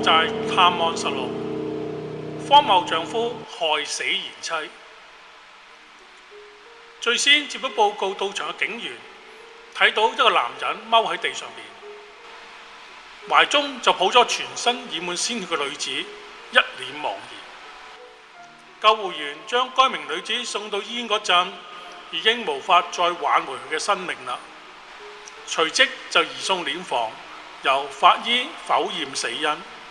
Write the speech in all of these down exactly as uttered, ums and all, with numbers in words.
寨探案實錄：荒謬丈夫害死賢妻。最先接到報告到場嘅警員睇到一個男人踎喺地上邊，懷中就抱咗全身染滿鮮血嘅女子，一臉茫然。救護員將該名女子送到醫院嗰陣，已經無法再挽回佢嘅生命啦。隨即就移送殮房，由法醫剖驗死因。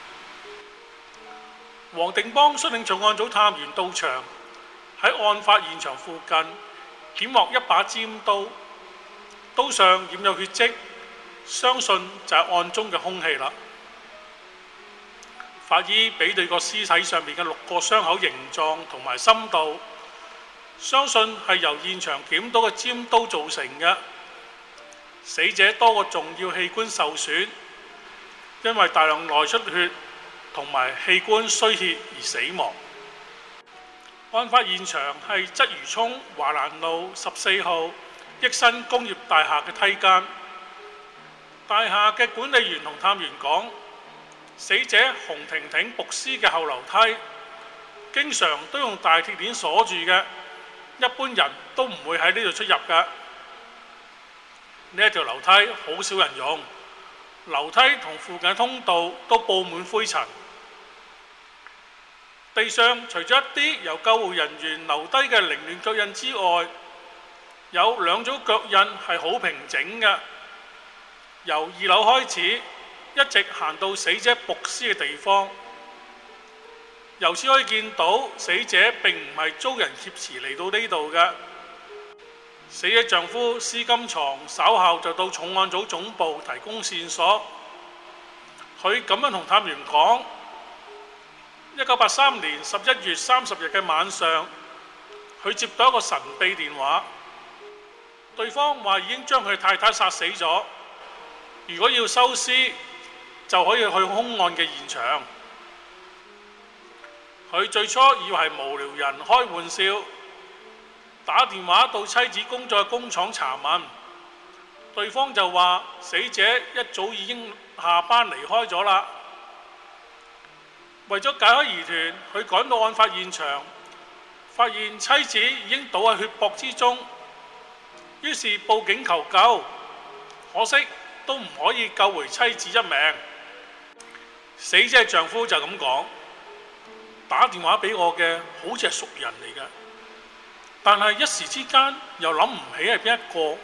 黃定邦率領重案組探員到場，喺案發現場附近檢獲一把尖刀，刀上染有血跡，相信就係案中嘅兇器啦。法醫比對過屍體上面嘅六個傷口形狀同埋深度，相信係由現場檢到嘅尖刀造成嘅。死者多個重要器官受損，因為大量內出血同埋器官衰竭而死亡。案發現場係鰂魚涌華蘭路十四號益新工業大廈嘅梯間。大廈嘅管理員同探員講，死者洪婷婷曝屍嘅後樓梯經常都用大鐵鏈鎖住嘅，一般人都唔會喺呢度出入㗎。呢一條樓梯好少人用，樓梯同附近通道都佈滿灰塵。地上除咗一啲由救護人員留低嘅凌亂腳印之外，有兩組腳印係好平整嘅，由二樓開始一直行到死者曝屍嘅地方。由此可以見到死者並唔係遭人挾持嚟到呢度嘅。死者丈夫施金床稍後就到重案組總部提供線索。佢咁樣同探員講：一九八三年十一月三十日嘅晚上，佢接到一個神秘電話，對方話已經將佢太太殺死咗，如果要收屍就可以去兇案嘅現場。佢最初以為係無聊人開玩笑，打電話到妻子工作嘅工廠查問，對方就話死者一早已經下班離開咗啦。為咗解開疑團，佢趕到案發現場，發現妻子已經倒喺血泊之中，於是報警求救，可惜都唔可以救回妻子一命。死者丈夫就咁講：打電話俾我嘅好似係熟人嚟嘅，但係一時之間又諗唔起係邊一個。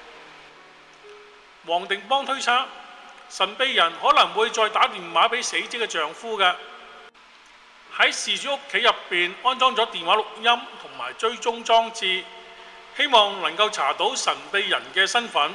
黃定邦推測，神秘人可能會再打電話俾死者嘅丈夫嘅。喺事主屋企入邊安裝咗電話錄音同埋追蹤裝置，希望能夠查到神秘人嘅身份。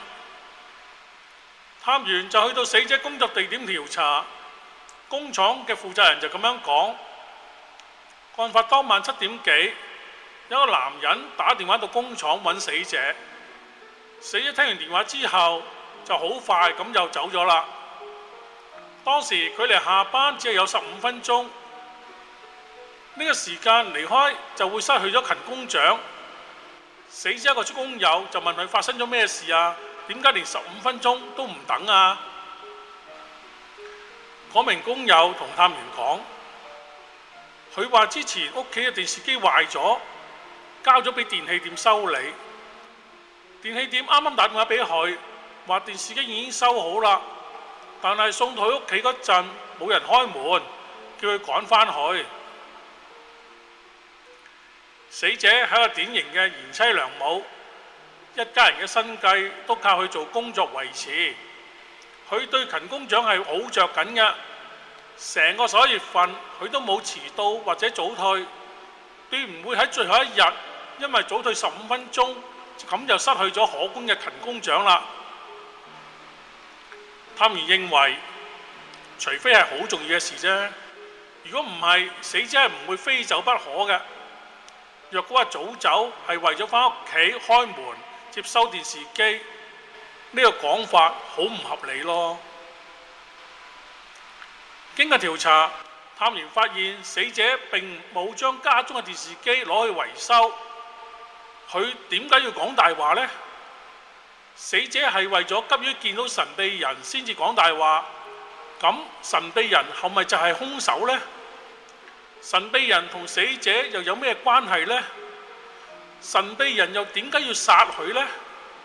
探員就去到死者工作地點調查，工廠嘅負責人就咁樣講：案發當晚七點幾，有個男人打電話到工廠揾死者。死者聽完電話之後就好快咁又走咗啦。當時距離下班只係有十五分鐘。呢個時間離開就會失去咗勤工獎。死者一個工友就問佢發生咗咩事啊？點解連十五分鐘都唔等啊？嗰名工友同探員講，佢話之前屋企嘅電視機壞咗，交咗俾電器店修理。電器店啱啱打電話俾佢，話電視機已經修好啦，但係送到佢屋企嗰陣冇人開門，叫佢趕返去。死者係個典型嘅賢妻良母，一家人嘅生計都靠佢做工作維持。佢對勤工獎係好着緊嘅，成個十一月份佢都冇遲到或者早退，斷唔會喺最後一日因為早退十五分鐘咁就失去咗可觀嘅勤工獎啦。探員認為，除非係好重要嘅事啫，如果唔係，死者係唔會非走不可嘅。若果話早走係為咗返屋企開門接收電視機，呢個講法好唔合理咯。經過調查，探員發現死者並冇將家中嘅電視機攞去維修。佢點解要講大話呢？死者係為咗急於見到神秘人先至講大話， 咁神秘人係咪就係兇手呢？神秘人同死者又有咩關係呢？神秘人又點解要殺佢呢？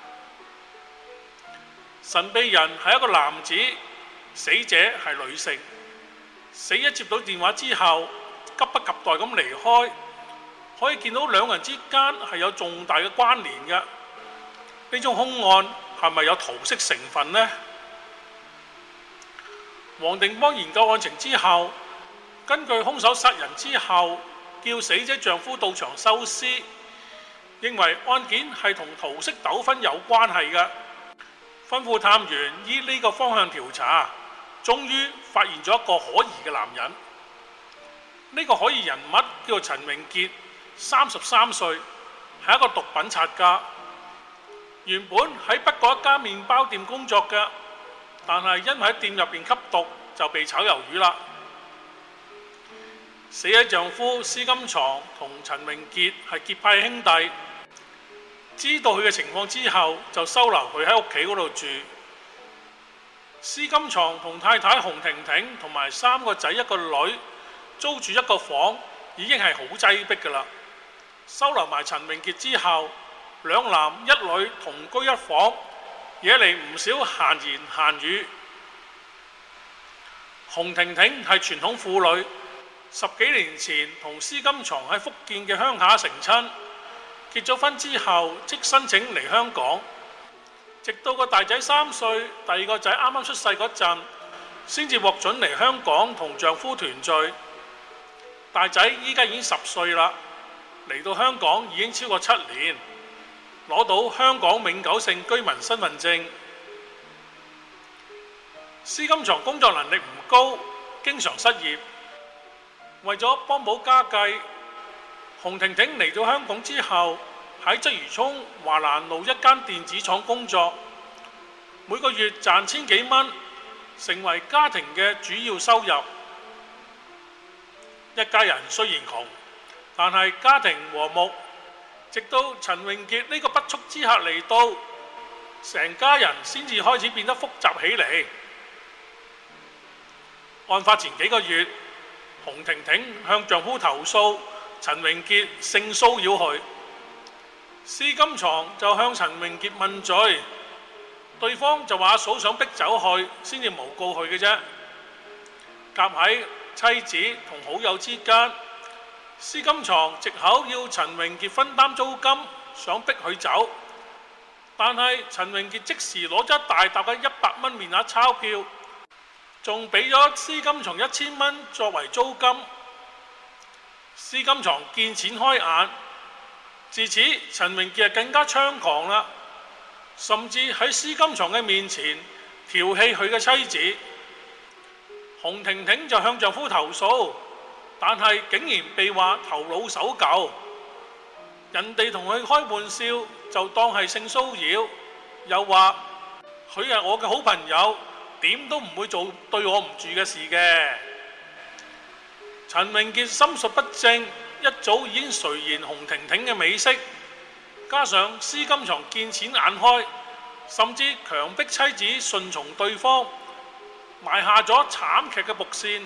神秘人係一個男子，死者係女性。死者接到電話之後，急不及待咁離開，可以見到兩人之間係有重大嘅關聯嘅。呢種兇案係咪有桃色成分呢？黃定邦研究案情之後，根據兇手殺人之後叫死者丈夫到場收屍，認為案件係同桃色糾紛有關係嘅，吩咐探員依呢個方向調查，終於發現咗一個可疑嘅男人。呢、這個可疑人物叫做陳榮傑，三十三歲，係一個毒品擦家。原本喺北角一家麵包店工作嘅，但係因為喺店入邊吸毒就被炒魷魚啦。死者丈夫施金床同陳榮傑係結拜兄弟，知道佢嘅情況之後就收留佢喺屋企嗰度住。施金床同太太洪婷婷同埋三個仔一個女租住一個房，已經係好擠迫㗎啦。收留埋陳榮傑之後，兩男一女同居一房，惹嚟唔少閒言閒語。洪婷婷係傳統婦女，十幾年前同施金床喺福建嘅鄉下成親，結咗婚之後即申請嚟香港，直到個大仔三歲，第二個仔啱啱出世嗰陣，先至獲准嚟香港同丈夫團聚。大仔依家已經十歲啦，嚟到香港已經超過七年，攞到香港永久性居民身份證。施金床工作能力唔高，經常失業。為咗幫補家計，洪婷婷嚟到香港之後，喺鰂魚涌華蘭路一間電子廠工作，每個月賺千幾蚊，成為家庭嘅主要收入。一家人雖然窮，但係家庭和睦。直到陳榮傑呢個不速之客嚟到，成家人先至開始變得複雜起嚟。案發前幾個月，洪婷婷向丈夫投訴陳榮傑性騷擾佢，施金床就向陳榮傑問罪，對方就話阿嫂想逼走佢，先至誣告佢嘅啫。夾喺妻子同好友之間，施金床藉口要陳榮傑分擔租金，想逼佢走，但係陳榮傑即時攞咗一大沓嘅一百蚊面額鈔票，仲俾咗施金床一千蚊作為租金。施金床見錢開眼，自此陳榮傑更加猖狂啦，甚至喺施金床嘅面前調戲佢嘅妻子。洪婷婷就向丈夫投訴，但係竟然被話頭腦守舊，人哋同佢開玩笑就當係性騷擾，又話佢係我嘅好朋友，點都唔會做對我唔住嘅事嘅。陳榮傑心術不正，一早已經垂涎洪婷婷嘅美色，加上施金床見錢眼開，甚至強迫妻子順從對方，埋下咗慘劇嘅伏線。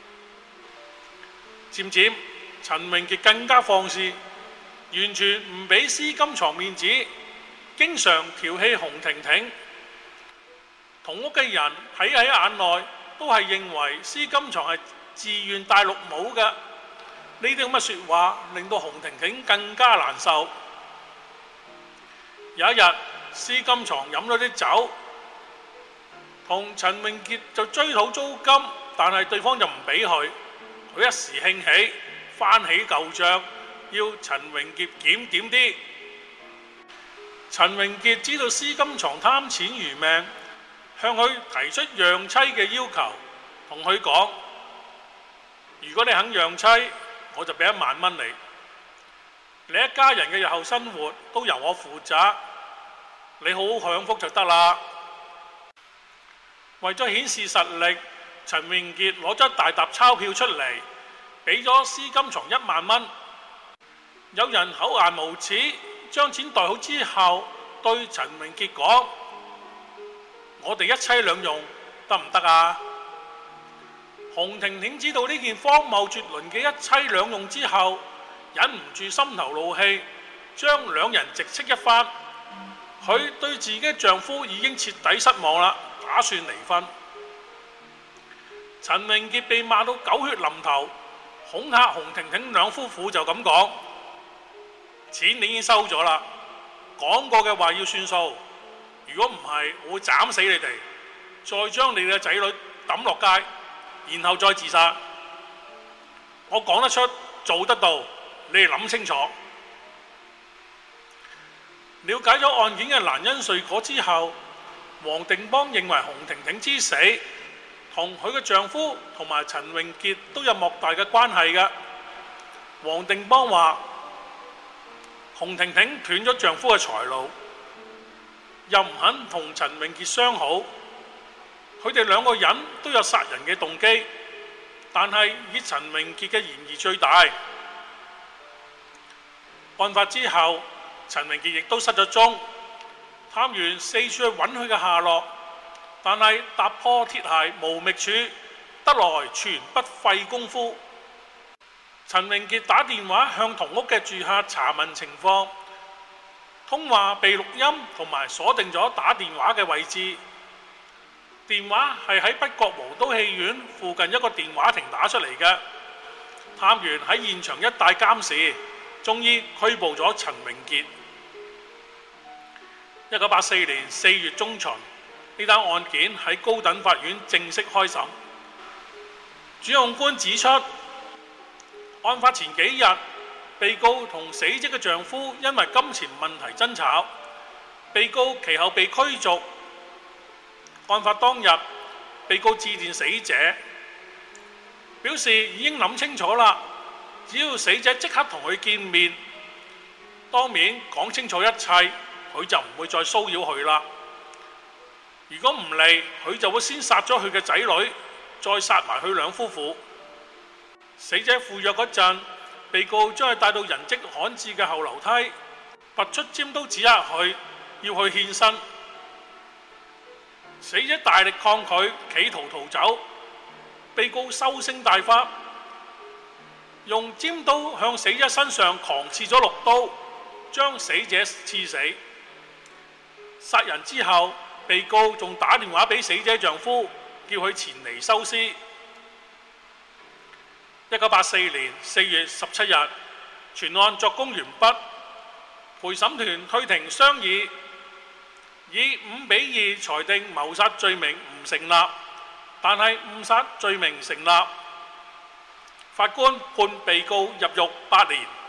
漸漸，陳榮傑更加放肆，完全唔俾施金床面子，經常調戲洪婷婷。同屋嘅人睇喺眼內，都係認為施金床係自願戴綠帽嘅。呢啲咁嘅説話令到洪婷婷更加難受。有一日，施金床飲咗啲酒，同陳榮傑就追討租金，但係對方就唔俾佢。佢一時興起，翻起舊帳，要陳榮傑檢點啲。陳榮傑知道施金床貪錢如命，向佢提出讓妻嘅要求，同佢講：如果你肯讓妻，我就俾一萬蚊你。你一家人嘅日後生活都由我負責，你好好享福就得啦。為咗顯示實力，陳榮傑攞咗一大沓鈔票出嚟，俾咗施金床一萬蚊。有人厚顏無恥，將錢袋好之後，對陳榮傑講：我哋一妻兩用得唔得啊？ 洪婷婷知道呢件荒謬絕倫嘅一妻兩用之後，忍唔住心頭怒氣，將兩人直斥一番。佢對自己丈夫已經徹底失望啦，打算離婚。陳榮傑被罵到狗血淋頭，恐嚇洪婷婷兩夫婦就咁講：錢你已經收咗啦，講過嘅話要算數。如果唔係，我會斬死你哋，再將你哋嘅仔女抌落街，然後再自殺。我講得出，做得到，你哋諗清楚。了解咗案件嘅難因碎果之後，黃定邦認為洪婷婷之死同佢嘅丈夫同埋陳榮傑都有莫大嘅關係嘅。黃定邦話：洪婷婷斷咗丈夫嘅財路，又唔肯同陳榮傑相好，佢哋兩個人都有殺人嘅動機，但係以陳榮傑嘅嫌疑最大。案發之後，陳榮傑亦都失咗蹤，探員四處去揾佢嘅下落，但係踏破鐵鞋無覓處，得來全不費功夫。陳榮傑打電話向同屋嘅住客查問情況，通話被錄音同埋鎖定咗打電話嘅位置。電話係喺北角皇都戲院附近一個電話亭打出嚟嘅。探員喺現場一帶監視，終於拘捕咗陳榮傑。一九八四年四月中旬，呢單案件喺高等法院正式開審。主控官指出，案發前幾日，被告同死者嘅丈夫因為金錢問題爭吵，被告其後被驅逐。案發當日，被告致電死者，表示已經諗清楚啦，只要死者即刻同佢見面，當面講清楚一切，佢就唔會再騷擾佢啦。如果唔嚟，佢就會先殺咗佢嘅仔女，再殺埋佢兩夫婦。死者赴約嗰陣，被告將佢帶到人跡罕至嘅後樓梯，拔出尖刀指壓佢，要佢獻身。死者大力抗拒，企圖逃走。被告收聲大發，用尖刀向死者身上狂刺咗六刀，將死者刺死。殺人之後，被告仲打電話俾死者丈夫，叫佢前嚟收屍。一九八四年四月十七日，全案作供完畢，陪審團退庭商議，以五比二裁定謀殺罪名唔成立，但係誤殺罪名成立。法官判被告入獄八年。